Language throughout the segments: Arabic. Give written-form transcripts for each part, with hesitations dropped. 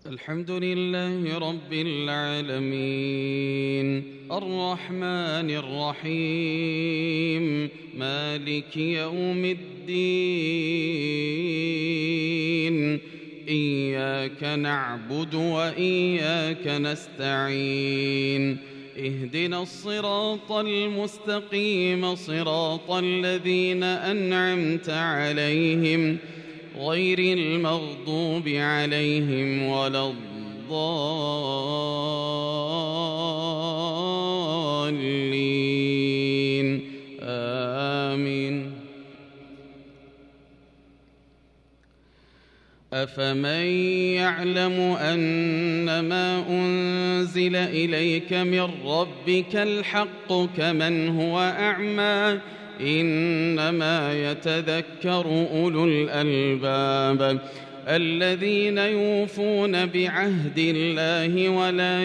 الحمد لله رب العالمين الرحمن الرحيم مالك يوم الدين إياك نعبد وإياك نستعين اهدنا الصراط المستقيم صراط الذين أنعمت عليهم غير المغضوب عليهم ولا الضالين آمين. أفمن يعلم أنما أنزل إليك من ربك الحق كمن هو أعمى إنما يتذكر أولو الألباب الذين يوفون بعهد الله ولا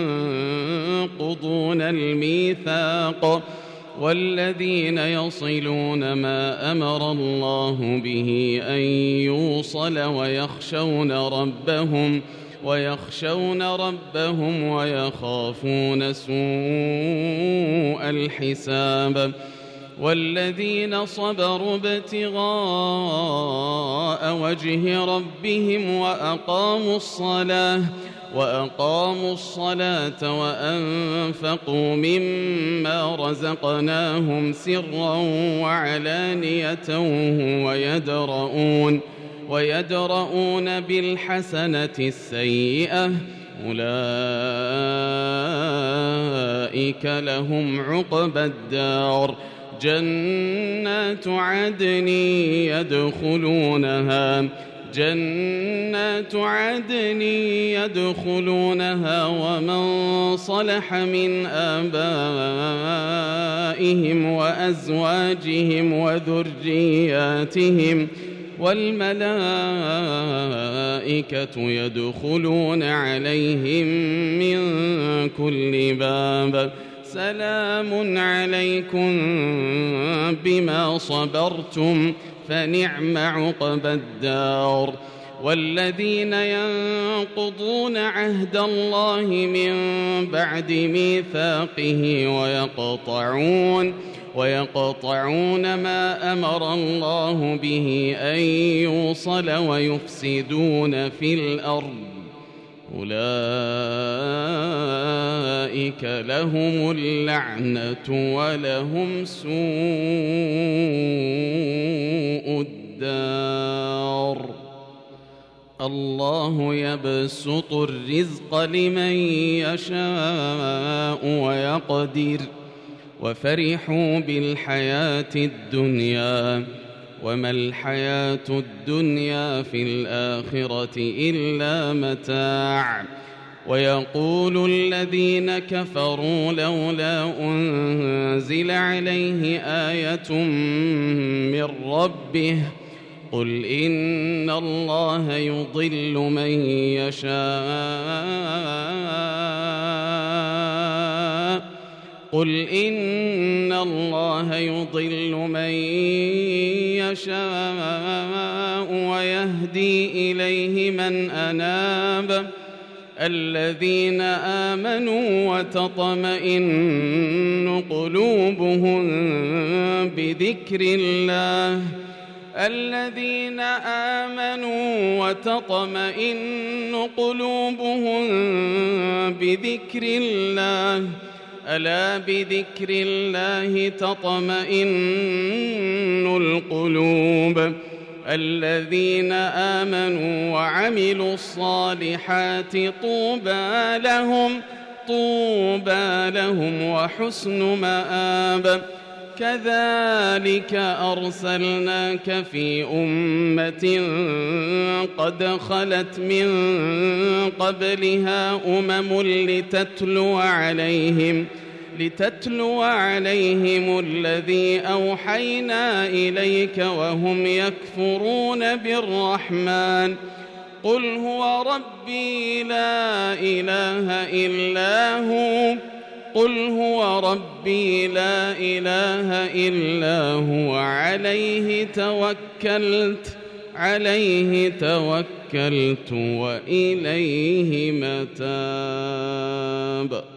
ينقضون الميثاق والذين يصلون ما أمر الله به أن يوصل ويخشون ربهم ويخافون سوء الحساب والذين صبروا ابتغاء وجه ربهم وأقاموا الصلاة وأنفقوا مما رزقناهم سرا وعلانية ويدرؤون بالحسنة السيئة أولئك لهم عقبى الدار جنات عدن يدخلونها ومن صلح من آبائهم وأزواجهم وذرياتهم والملائكة يدخلون عليهم من كل باب سلام عليكم بما صبرتم فنعم عقبى الدار. والذين ينقضون عهد الله من بعد ميثاقه ويقطعون ما أمر الله به أن يوصل ويفسدون في الأرض أولئك لهم اللعنة ولهم سوء الدار. الله يبسط الرزق لمن يشاء ويقدر وفرحوا بالحياة الدنيا وما الحياة الدنيا في الآخرة إلا متاع. ويقول الذين كفروا لولا أنزل عليه آية من ربه قل إن الله يضل من يشاء ويهدي إليه من أناب الذين آمنوا وتطمئن قلوبهم بذكر الله ألا بذكر الله تطمئن القلوب. الذين آمنوا وعملوا الصالحات طوبى لهم وحسن مآب. كذلك أرسلناك في أمة قد خلت من قبلها لتتلو عليهم الذي أوحينا إليك وهم يكفرون بالرحمن قل هو ربي لا إله إلا هو عليه توكلت توكلت وإليه متاب.